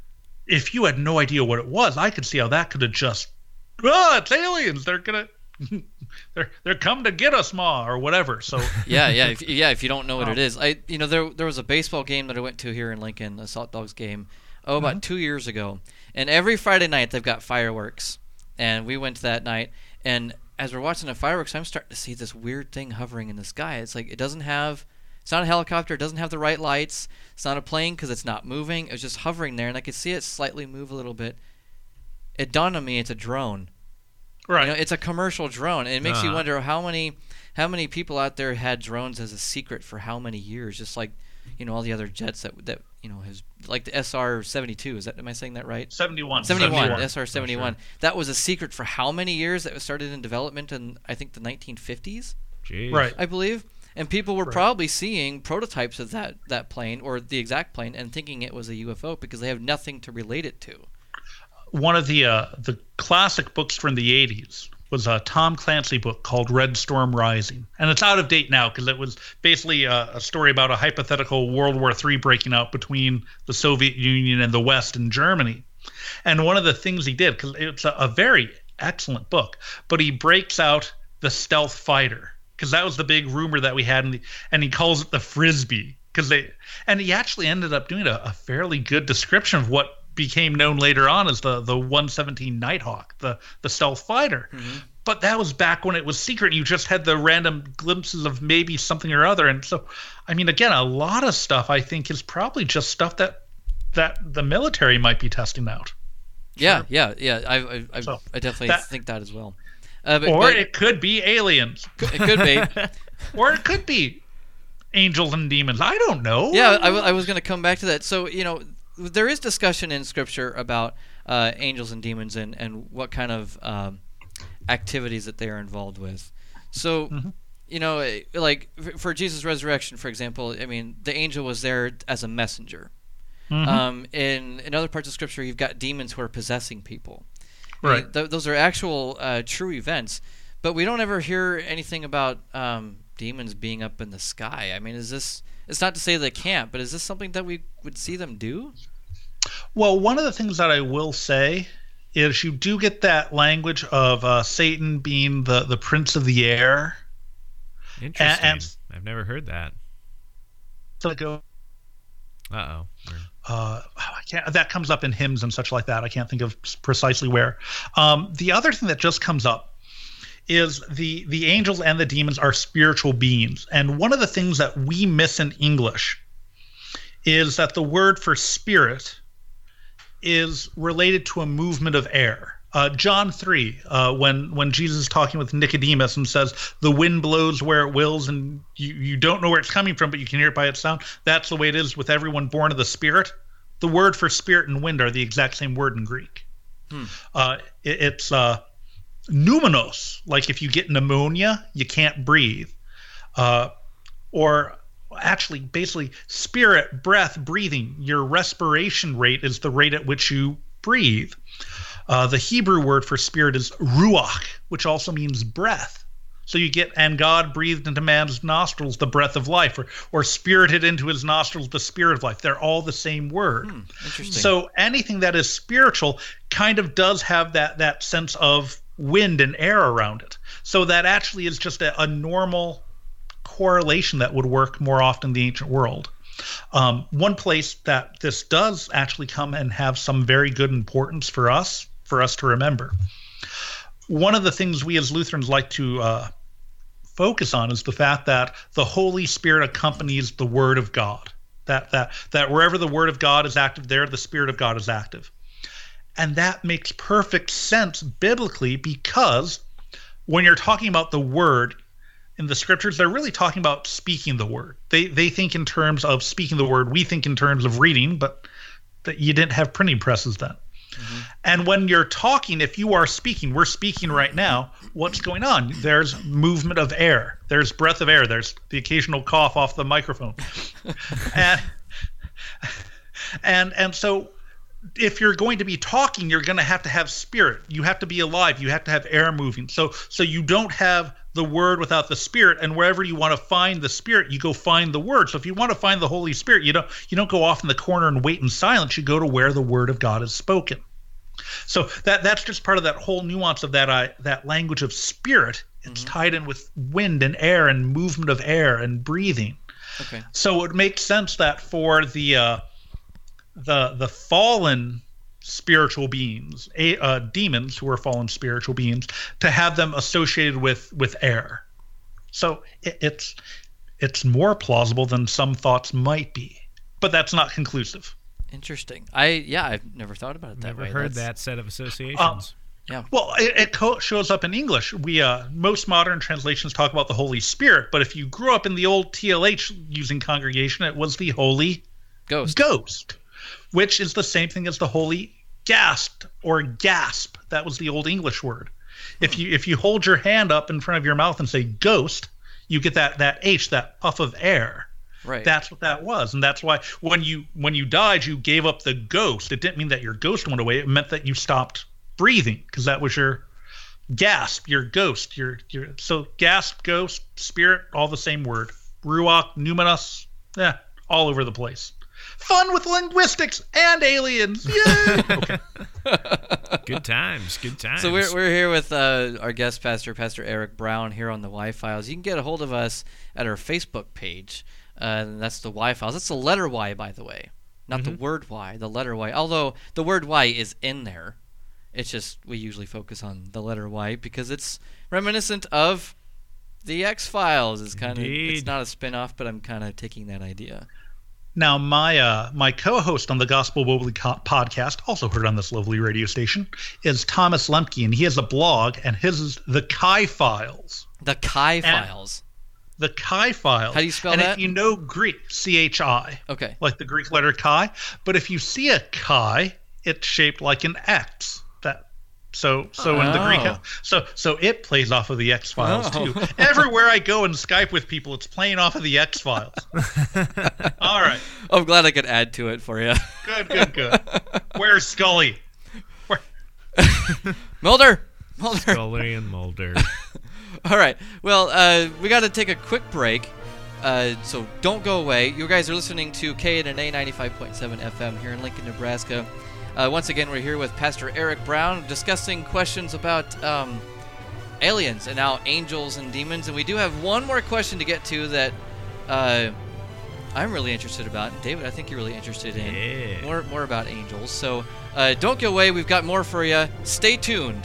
S10: if you had no idea what it was, I could see how that could have just, it's aliens. They're going to, they're coming to get us, Ma, or whatever. So
S12: if you don't know what it is. There was a baseball game that I went to here in Lincoln, a Salt Dogs game, about 2 years ago. And every Friday night they've got fireworks, and we went to that night. And as we're watching the fireworks, I'm starting to see this weird thing hovering in the sky. It's like it's not a helicopter. It doesn't have the right lights. It's not a plane because it's not moving. It was just hovering there, and I could see it slightly move a little bit. It dawned on me it's a drone.
S10: Right.
S12: It's a commercial drone, and it makes you wonder how many people out there had drones as a secret for how many years, just like all the other jets that has, like the SR-72. Am I saying that right?
S10: 71.
S12: SR-71.
S10: Sure.
S12: That was a secret for how many years? That was started in development in, I think, the 1950s.
S13: Jeez.
S10: Right.
S12: I believe. And people were probably seeing prototypes of that plane, or the exact plane, and thinking it was a UFO because they have nothing to relate it to.
S10: One of the classic books from the 80s was a Tom Clancy book called Red Storm Rising. And it's out of date now because it was basically a story about a hypothetical World War III breaking out between the Soviet Union and the West and Germany. And one of the things he did, because it's a very excellent book, but he breaks out the stealth fighter, because that was the big rumor that we had, and he calls it the Frisbee. And he actually ended up doing a fairly good description of what became known later on as the 117 Nighthawk, the stealth fighter. But that was back when it was secret. You just had the random glimpses of maybe something or other. And so, I mean, again, a lot of stuff I think is probably just stuff that the military might be testing out.
S12: Yeah. I definitely think that as well.
S10: But it could be aliens.
S12: It could be.
S10: Or it could be angels and demons. I don't know.
S12: Yeah, I was going to come back to that. So, there is discussion in Scripture about angels and demons and what kind of activities that they are involved with. So, like for Jesus' resurrection, for example, I mean, the angel was there as a messenger. In other parts of Scripture, you've got demons who are possessing people.
S10: Right.
S12: I mean, those are actual true events, but we don't ever hear anything about demons being up in the sky. I mean, it's not to say they can't, but is this something that we would see them do?
S10: Well, one of the things that I will say is you do get that language of Satan being the prince of the air.
S13: Interesting. I've never heard that.
S10: to go.
S13: Uh-oh.
S10: I can't. That comes up in hymns and such like that. I can't think of precisely where. The other thing that just comes up is the angels and the demons are spiritual beings. And one of the things that we miss in English is that the word for spirit is related to a movement of air. John 3, when Jesus is talking with Nicodemus and says, the wind blows where it wills and you don't know where it's coming from, but you can hear it by its sound. That's the way it is with everyone born of the Spirit. The word for spirit and wind are the exact same word in Greek. It's pneumonos, like if you get pneumonia, you can't breathe. Or actually, basically, spirit, breath, breathing. Your respiration rate is the rate at which you breathe. The Hebrew word for spirit is ruach, which also means breath. So you get, and God breathed into man's nostrils the breath of life, or spirited into his nostrils the spirit of life. They're all the same word.
S12: Interesting.
S10: So anything that is spiritual kind of does have that sense of wind and air around it. So that actually is just a normal correlation that would work more often in the ancient world. One place that this does actually come and have some very good importance for us to remember. One of the things we as Lutherans like to focus on is the fact that the Holy Spirit accompanies the Word of God. That wherever the Word of God is active, there the Spirit of God is active. And that makes perfect sense biblically, because when you're talking about the Word in the Scriptures, they're really talking about speaking the Word. They think in terms of speaking the Word. We think in terms of reading, but that you didn't have printing presses then. And when you're talking, if you are speaking, we're speaking right now, what's going on? There's movement of air. There's breath of air. There's the occasional cough off the microphone. and so if you're going to be talking, you're going to have spirit. You have to be alive. You have to have air moving. So you don't have the Word without the Spirit, and wherever you want to find the Spirit, you go find the Word. So if you want to find the Holy Spirit, you don't go off in the corner and wait in silence. You go to where the Word of God is spoken. So that's just part of that whole nuance of that language of spirit. It's tied in with wind and air and movement of air and breathing.
S12: Okay.
S10: So it makes sense that for the fallen spiritual beings, demons who are fallen spiritual beings, to have them associated with air. So it's more plausible than some thoughts might be, but that's not conclusive.
S12: Interesting. I've never thought about it that way.
S13: Never heard that set of associations.
S12: Yeah.
S10: Well, it shows up in English. Most modern translations talk about the Holy Spirit, but if you grew up in the old TLH using congregation, it was the Holy Ghost, which is the same thing as the Holy Gasp or gasp. That was the old English word. If you hold your hand up in front of your mouth and say ghost, you get that H, that puff of air.
S12: Right.
S10: That's what that was, and that's why when you died, you gave up the ghost. It didn't mean that your ghost went away. It meant that you stopped breathing, because that was your gasp, your ghost. So gasp, ghost, spirit, all the same word. Ruach, numinous, all over the place. Fun with linguistics and aliens. Yay! Okay.
S13: Good times.
S12: So we're here with our guest pastor, Pastor Eric Brown, here on the Y-Files. You can get a hold of us at our Facebook page. That's the Y-Files. That's the letter Y, by the way. Not the word Y, the letter Y. Although the word Y is in there. It's just we usually focus on the letter Y because it's reminiscent of the X-Files. It's not a spin-off, but I'm kind of taking that idea.
S10: Now, my co-host on the Gospel Boldly podcast, also heard on this lovely radio station, is Thomas Lemke, and he has a blog, and his is the Chi Files.
S12: The Chi Files.
S10: The Chi Files.
S12: How do you spell
S10: that?
S12: And
S10: if you know Greek, C-H-I.
S12: Okay.
S10: Like the Greek letter chi. But if you see a chi, it's shaped like an X. So in the Greek, so it plays off of the X-Files too. Everywhere I go and Skype with people, it's playing off of the X-Files. All right.
S12: I'm glad I could add to it for you.
S10: Good. Where's Scully?
S12: Mulder.
S13: Scully and Mulder.
S12: All right. Well, we got to take a quick break. So don't go away. You guys are listening to KNNA 95.7 FM here in Lincoln, Nebraska. Once again, we're here with Pastor Eric Brown discussing questions about aliens and now angels and demons. And we do have one more question to get to that I'm really interested about. David, I think you're really interested in more about angels. So don't go away. We've got more for you. Stay tuned.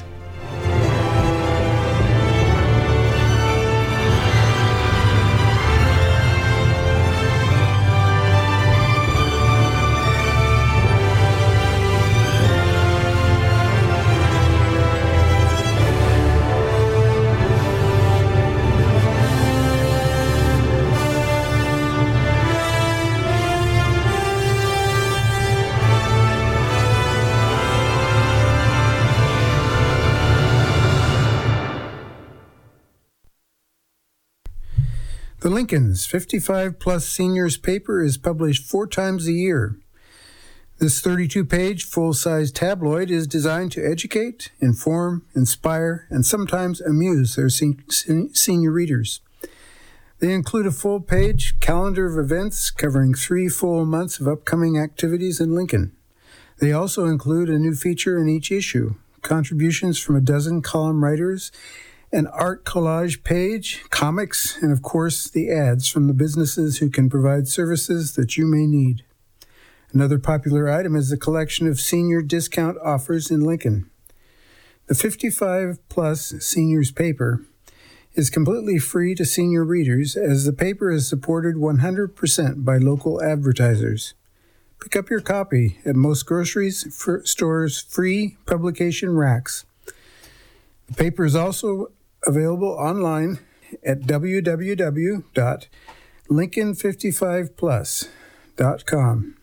S15: The Lincoln's 55-plus Seniors paper is published 4 times a year. This 32-page full-size tabloid is designed to educate, inform, inspire, and sometimes amuse their senior readers. They include a full-page calendar of events covering 3 full months of upcoming activities in Lincoln. They also include a new feature in each issue, contributions from a dozen column writers, an art collage page, comics, and of course the ads from the businesses who can provide services that you may need. Another popular item is the collection of senior discount offers in Lincoln. The 55-plus Seniors paper is completely free to senior readers as the paper is supported 100% by local advertisers. Pick up your copy at most grocery stores' free publication racks. The paper is also available online at www.lincoln55plus.com.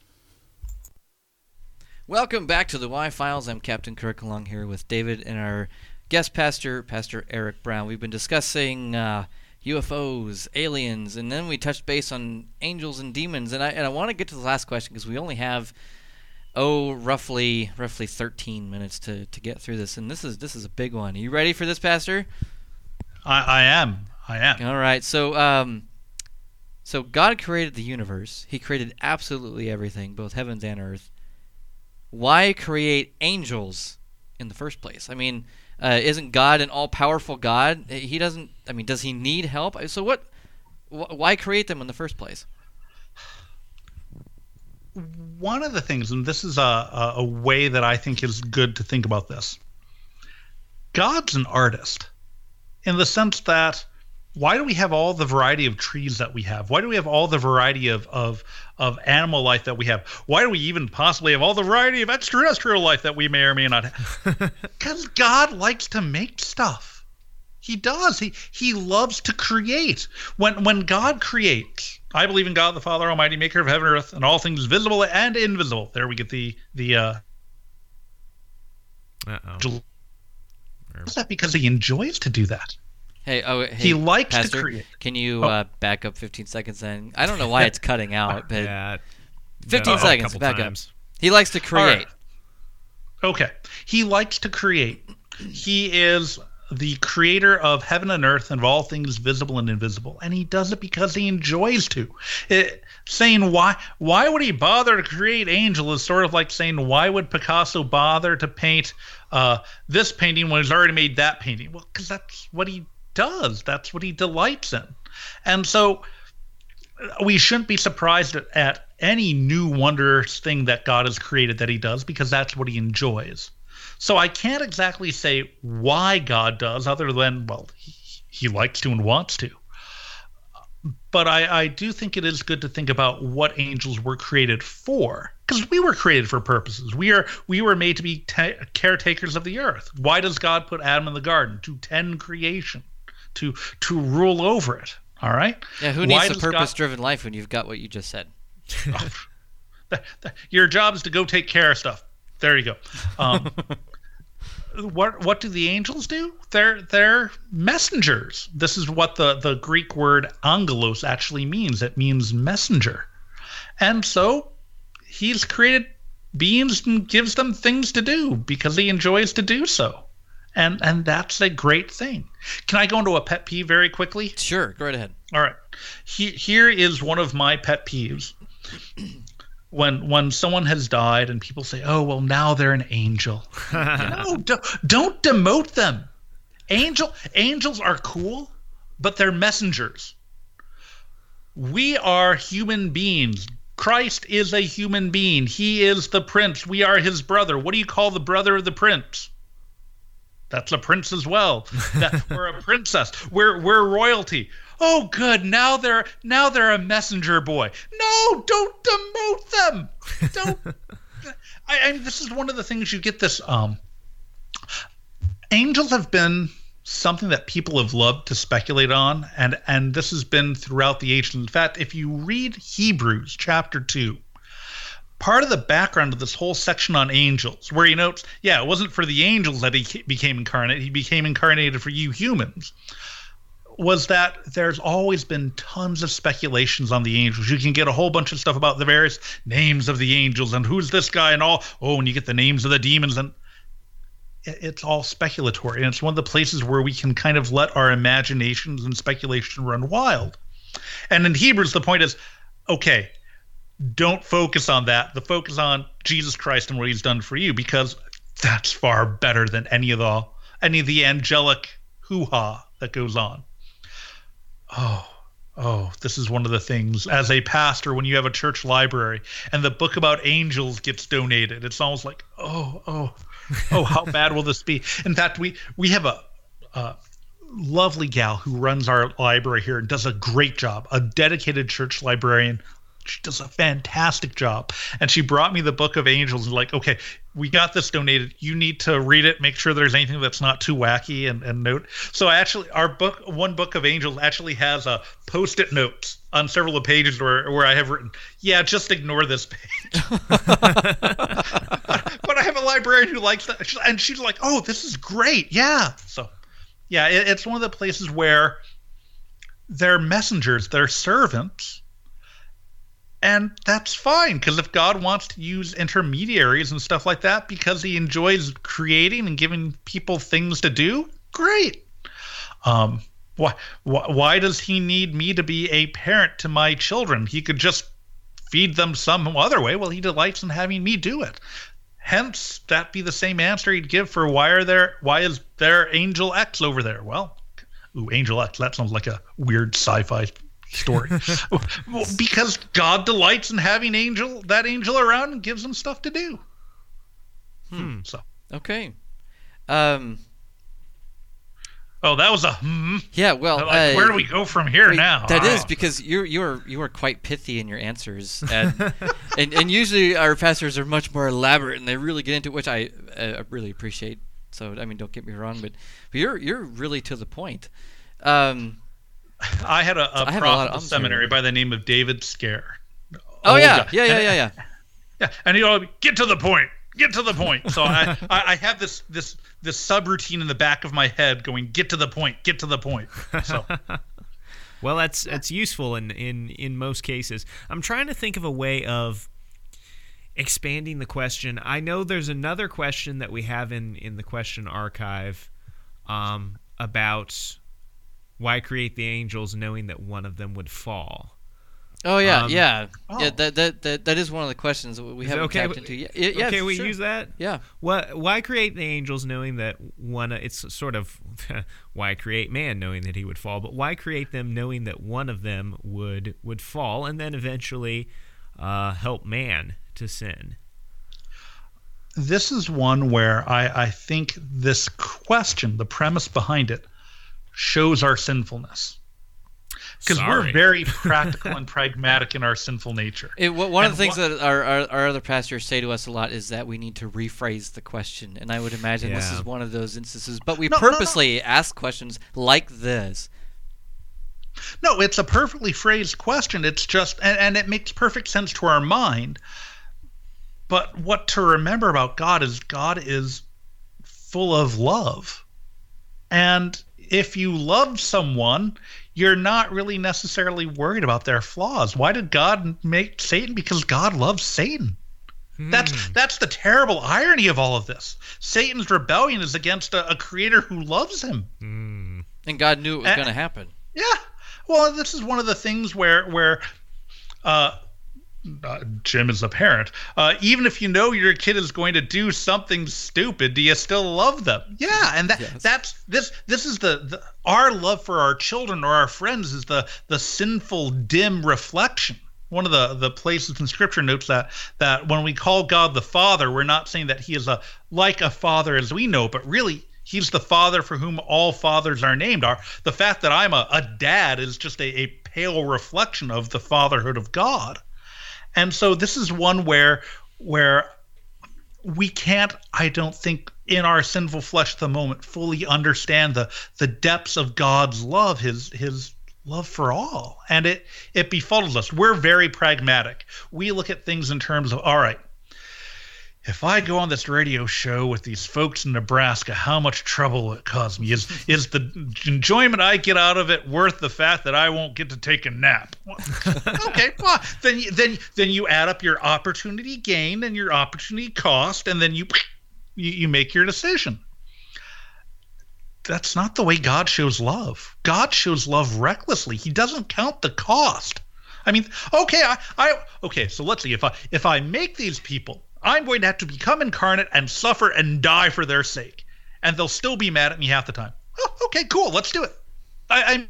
S12: Welcome back to the Y-Files. I'm Captain Kirk, along here with David and our guest pastor, Pastor Eric Brown. We've been discussing UFOs, aliens, and then we touched base on angels and demons. And I want to get to the last question because we only have roughly 13 minutes to get through this, and this is a big one. Are you ready for this, Pastor?
S10: I am.
S12: All right. So God created the universe. He created absolutely everything, both heavens and earth. Why create angels in the first place? I mean, isn't God an all-powerful God? He doesn't. I mean, does he need help? So why create them in the first place?
S10: One of the things, and this is a way that I think is good to think about this, God's an artist in the sense that why do we have all the variety of trees that we have? Why do we have all the variety of animal life that we have? Why do we even possibly have all the variety of extraterrestrial life that we may or may not have? Because God likes to make stuff. He does. He loves to create. When God creates, I believe in God the Father Almighty, maker of heaven and earth, and all things visible and invisible. There we get the Is that because he enjoys to do that?
S12: Hey,
S10: he likes
S12: Pastor,
S10: to create.
S12: Can you back up 15 seconds then? I don't know why it's cutting out, but
S13: yeah,
S12: 15 seconds, back
S13: times.
S12: up. He likes to create.
S10: Right. Okay. He likes to create. He is the creator of heaven and earth and of all things visible and invisible, and he does it because he enjoys to. Saying why would he bother to create angel is sort of like saying why would Picasso bother to paint this painting when he's already made that painting? Well, because that's what he does. That's what he delights in. And so we shouldn't be surprised at any new wondrous thing that God has created that he does, because that's what he enjoys. So I can't exactly say why God does, other than, well, he likes to and wants to. But I do think it is good to think about what angels were created for, because we were created for purposes. We were made to be caretakers of the earth. Why does God put Adam in the garden? To tend creation, to rule over it. All right?
S12: Yeah, who needs a purpose-driven life when you've got what you just said?
S10: Your job is to go take care of stuff. There you go. What do the angels do? They're messengers. This is what the Greek word angelos actually means. It means messenger. And so he's created beings and gives them things to do because he enjoys to do so. And that's a great thing. Can I go into a pet peeve very quickly?
S12: Sure, go right ahead.
S10: All right. Here is one of my pet peeves. When someone has died and people say, oh, well, now they're an angel. No, don't demote them. Angels are cool, but they're messengers. We are human beings. Christ is a human being. He is the prince. We are his brother. What do you call the brother of the prince? That's a prince as well. We're a princess. We're royalty. Oh, good. Now they're a messenger boy. No, don't demote them. Don't. This is one of the things you get this. Angels have been something that people have loved to speculate on, and this has been throughout the ages. In fact, if you read Hebrews chapter 2, part of the background of this whole section on angels, where he notes, it wasn't for the angels that he became incarnate, he became incarnated for you humans, was that there's always been tons of speculations on the angels. You can get a whole bunch of stuff about the various names of the angels and who's this guy and all. Oh, and you get the names of the demons, and it's all speculatory. And it's one of the places where we can kind of let our imaginations and speculation run wild. And in Hebrews, the point is, okay, don't focus on that. The focus on Jesus Christ and what he's done for you, because that's far better than any of the angelic hoo-ha that goes on. Oh, this is one of the things as a pastor when you have a church library and the book about angels gets donated. It's almost like, oh, how bad will this be? In fact, we have a lovely gal who runs our library here and does a great job, a dedicated church librarian. She does a fantastic job. And she brought me the Book of Angels and like, okay, we got this donated. You need to read it, make sure there's anything that's not too wacky and note. So actually our One Book of Angels actually has a Post-it notes on several of the pages where I have written, just ignore this page. But I have a librarian who likes that. And she's like, oh, this is great. Yeah. So it's one of the places where they're messengers, they're servants. And that's fine, because if God wants to use intermediaries and stuff like that because he enjoys creating and giving people things to do, great. Why does he need me to be a parent to my children? He could just feed them some other way. Well, he delights in having me do it. Hence, that be the same answer he'd give for why is there Angel X over there? Well, Angel X, that sounds like a weird sci-fi story. Well, because God delights in having that angel around and gives him stuff to do. So
S12: okay.
S10: Oh, that was a
S12: Yeah, well,
S10: where do we go from here now?
S12: That is because you are quite pithy in your answers, and usually our pastors are much more elaborate and they really get into it, which I really appreciate. So I mean, don't get me wrong, but you're really to the point.
S10: I had a prof at the seminary by the name of David Scare.
S12: Oh, yeah.
S10: Yeah. And he'll get to the point. Get to the point. So I have this subroutine in the back of my head going, get to the point. Get to the point. So.
S13: Well, that's useful in most cases. I'm trying to think of a way of expanding the question. I know there's another question that we have in the question archive about why create the angels knowing that one of them would fall?
S12: Oh yeah, yeah. That is one of the questions that we haven't tapped into yet. Yeah,
S13: okay, we
S12: sure.
S13: use that.
S12: Yeah.
S13: Why create the angels knowing that one? It's sort of why create man knowing that he would fall, but why create them knowing that one of them would fall, and then eventually help man to sin?
S10: This is one where I think this question, the premise behind it, shows our sinfulness, because we're very practical and pragmatic in our sinful nature.
S12: One of the things that our other pastors say to us a lot is that we need to rephrase the question, and I would imagine this is one of those instances. But we purposely ask questions like this.
S10: No, it's a perfectly phrased question. It's just, and it makes perfect sense to our mind. But what to remember about God is full of love, and if you love someone, you're not really necessarily worried about their flaws. Why did God make Satan? Because God loves Satan. That's the terrible irony of all of this. Satan's rebellion is against a creator who loves him.
S12: And God knew it was going to happen.
S10: Yeah. Well, this is one of the things where Jim is a parent. Even if you know your kid is going to do something stupid, do you still love them? Yeah, and that's this is the our love for our children or our friends is the sinful, dim reflection. One of the places in Scripture notes that when we call God the Father, we're not saying that he is like a father as we know, but really he's the Father for whom all fathers are named. The fact that I'm a dad is just a pale reflection of the fatherhood of God. And so this is one where we can't, I don't think, in our sinful flesh at the moment, fully understand the depths of God's love, his love for all. And it befuddles us. We're very pragmatic. We look at things in terms of, all right, if I go on this radio show with these folks in Nebraska, how much trouble will it cause me? Is the enjoyment I get out of it worth the fact that I won't get to take a nap? Okay, well, then you add up your opportunity gain and your opportunity cost, and then you make your decision. That's not the way God shows love. God shows love recklessly. He doesn't count the cost. I mean, okay, so let's see. If I make these people, I'm going to have to become incarnate and suffer and die for their sake. And they'll still be mad at me half the time. Oh, okay, cool. Let's do it. I'm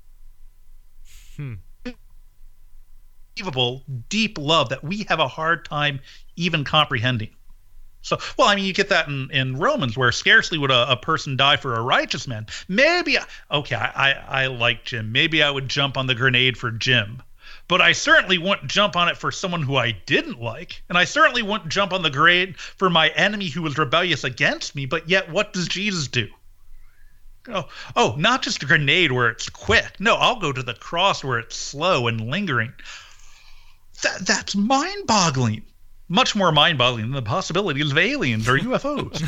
S10: unbelievable, deep love that we have a hard time even comprehending. So, well, I mean, you get that in Romans, where scarcely would a person die for a righteous man. Maybe, I like Jim. Maybe I would jump on the grenade for Jim. But I certainly wouldn't jump on it for someone who I didn't like. And I certainly wouldn't jump on the grenade for my enemy who was rebellious against me. But yet, what does Jesus do? Oh, not just a grenade where it's quick. No, I'll go to the cross where it's slow and lingering. That's mind-boggling. Much more mind-boggling than the possibilities of aliens or UFOs.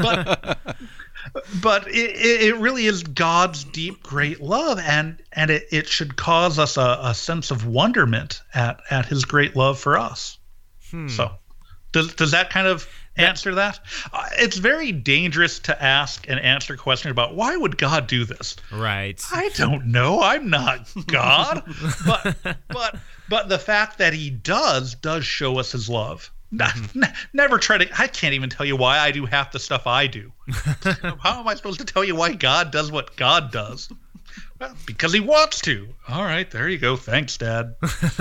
S10: But it really is God's deep, great love, and it should cause us a sense of wonderment at his great love for us. So does that kind of answer that? It's very dangerous to ask and answer questions about why would God do this?
S13: Right.
S10: I don't know. I'm not God. but the fact that he does show us his love. Never try to. I can't even tell you why I do half the stuff I do. How am I supposed to tell you why God does what God does? Well, because he wants to. All right, there you go. Thanks, Dad.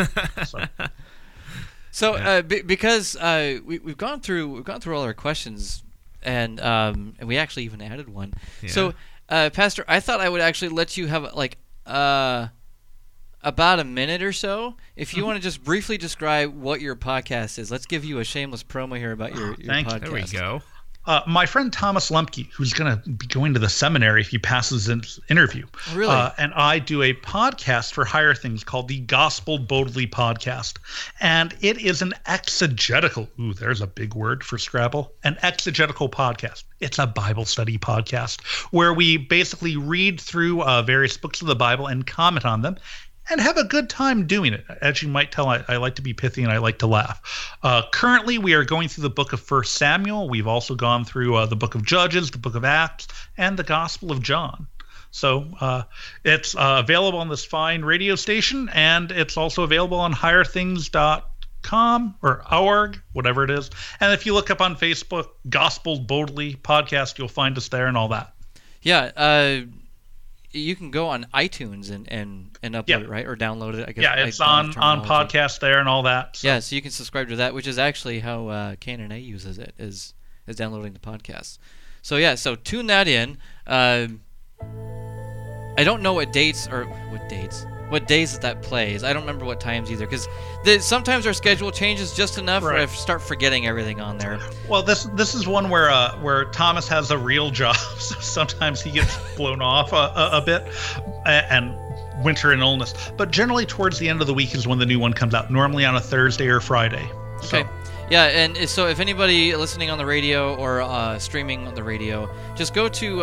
S12: Because we've gone through all our questions, and we actually even added one. Yeah. So, Pastor, I thought I would actually let you have about a minute or so. If you want to just briefly describe what your podcast is, let's give you a shameless promo here about your podcast.
S13: There we go.
S10: My friend Thomas Lemke, who's going to be going to the seminary if he passes his interview.
S12: Oh, really?
S10: And I do a podcast for Higher Things called the Gospel Boldly Podcast. And it is an exegetical, there's a big word for Scrabble, an exegetical podcast. It's a Bible study podcast where we basically read through various books of the Bible and comment on them and have a good time doing it. As you might tell, I like to be pithy and I like to laugh. Currently, we are going through the book of 1 Samuel. We've also gone through the book of Judges, the book of Acts, and the Gospel of John. So it's available on this fine radio station, and it's also available on higherthings.com or org, whatever it is. And if you look up on Facebook, Gospel Boldly Podcast, you'll find us there and all that.
S12: Yeah, you can go on iTunes and upload it, right? Or download it, I guess.
S10: Yeah, it's on podcast there and all that.
S12: So. Yeah, so you can subscribe to that, which is actually how KNNA uses it, is downloading the podcast. So, yeah, so tune that in. I don't know what days that plays. I don't remember what times either, because sometimes our schedule changes just enough where I start forgetting everything on there.
S10: Well, this is one where Thomas has a real job, so sometimes he gets blown off a bit, and winter and illness. But generally towards the end of the week is when the new one comes out, normally on a Thursday or Friday.
S12: Okay. Yeah, and so if anybody listening on the radio or streaming on the radio, just go to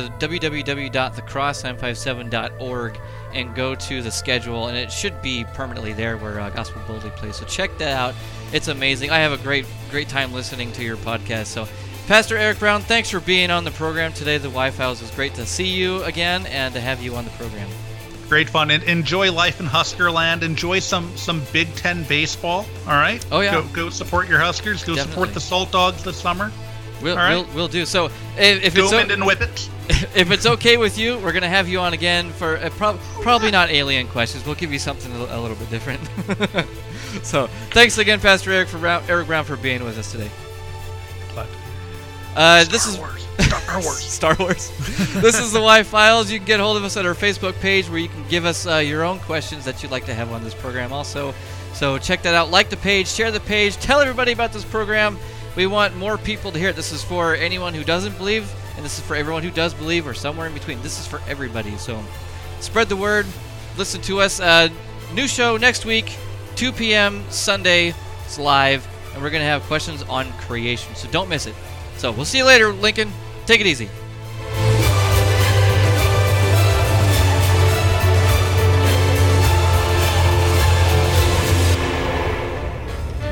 S12: www.thecross957.org and go to the schedule, and it should be permanently there where Gospel Boldly plays. So check that out. It's amazing. I have a great time listening to your podcast. So, Pastor Eric Brown, thanks for being on the program today. The Y-Files. It was great to see you again and to have you on the program.
S10: Great fun. And enjoy life in Huskerland. Enjoy some Big Ten baseball. All right.
S12: Oh yeah.
S10: Go support your Huskers. Go support the Salt Dogs this summer.
S12: We'll do. So if
S10: it's with it.
S12: If it's okay with you, we're gonna have you on again for probably not alien questions. We'll give you something a little bit different. So thanks again, Pastor Eric Brown, for being with us today. This is Star Wars. This is the Y Files. You can get hold of us at our Facebook page, where you can give us your own questions that you'd like to have on this program also. So check that out. Like the page, share the page, tell everybody about this program. We want more people to hear it. This is for anyone who doesn't believe, and this is for everyone who does believe, or somewhere in between. This is for everybody. So spread the word. Listen to us. New show next week, 2 p.m. Sunday. It's live, and we're going to have questions on creation. So don't miss it. So we'll see you later, Lincoln. Take it easy.